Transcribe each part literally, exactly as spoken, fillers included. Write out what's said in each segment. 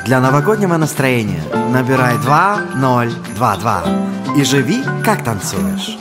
Для новогоднего настроения набирай два ноль два два и живи, как танцуешь.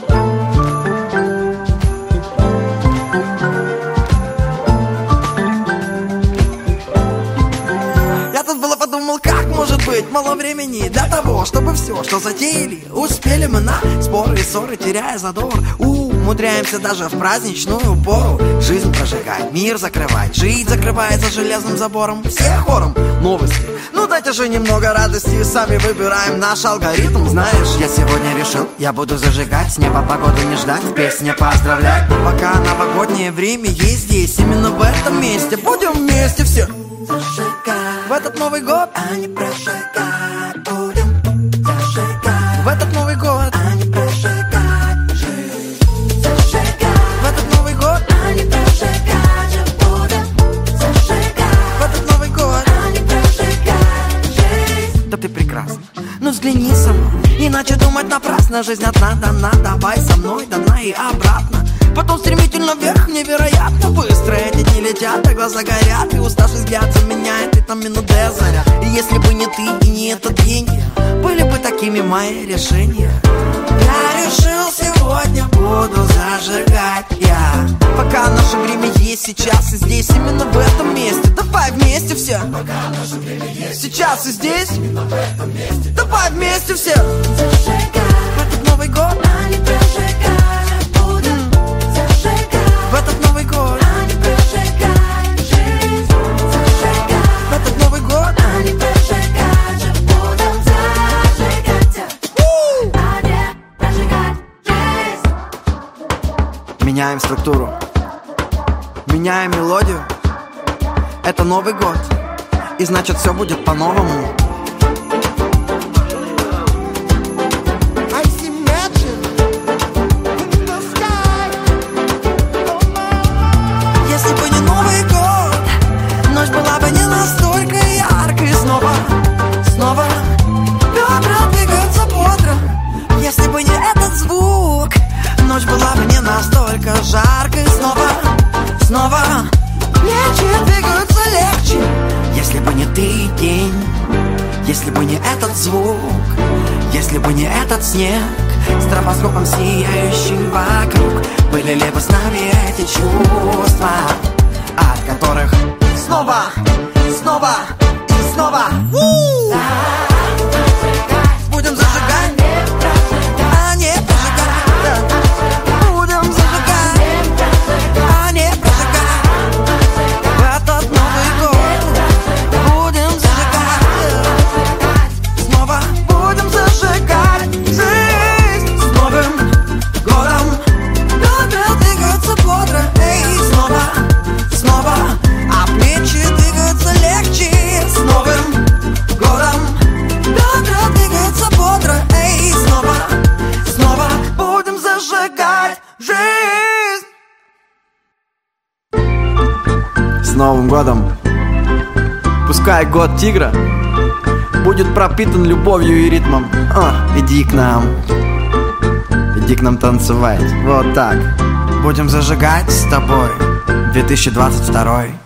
Я тут было подумал, как может быть мало времени для того, чтобы все, что затеяли, успели мы на споры и ссоры, теряя задор. Умудряемся даже в праздничную пору жизнь прожигать, мир закрывать, жить закрывает за железным забором. Все хором новости, ну дайте же немного радости, сами выбираем наш алгоритм. Знаешь, я сегодня решил, я буду зажигать, с неба погоду не ждать, в песне поздравлять. Пока новогоднее время есть здесь, именно в этом месте будем вместе все зажигать. В этот Новый год, а не прожигать, будем зажигать. В этот Новый год, а не прожигать, жизнь зажигать. В этот Новый год, а не прожигать, же будем зажигать. В этот Новый год, а не прожигать, жизнь. Да ты прекрасна, ну взгляни сама, иначе думать напрасно. Жизнь одна дана, давай со мной до дна и обратно. Потом стремительно вверх, невероятно быстро эти дни летят, а глаза горят, и уставший взгляд заменяет витамину Д заряд. И если бы не ты и не этот день, были бы такими мои решения. Я решил, сегодня буду зажигать я. Пока наше время есть, сейчас и здесь, именно в этом месте. Давай вместе все. Пока наше время есть, сейчас и здесь, именно в этом месте. Давай вместе все зажигать. В этот Новый год, а не прожигать. В этот Новый год, а не прожигать, жизнь зажигать. В этот Новый год, а не прожигать, же будем зажигать, а не прожигать, жизнь. Меняем структуру, меняем мелодию. Это Новый год, и значит все будет по-новому. Если бы не этот звук, ночь была бы не настолько жаркой. Снова, снова плечи двигаются легче. Если бы не ты, день, если бы не этот звук, если бы не этот снег, стробоскопом сияющий вокруг, были ли бы с нами эти чувства, от которых снова, снова и снова будем зажигать. С Новым годом! Пускай год тигра будет пропитан любовью и ритмом. О, иди к нам, иди к нам танцевать. Вот так. Будем зажигать с тобой две тысячи двадцать второй.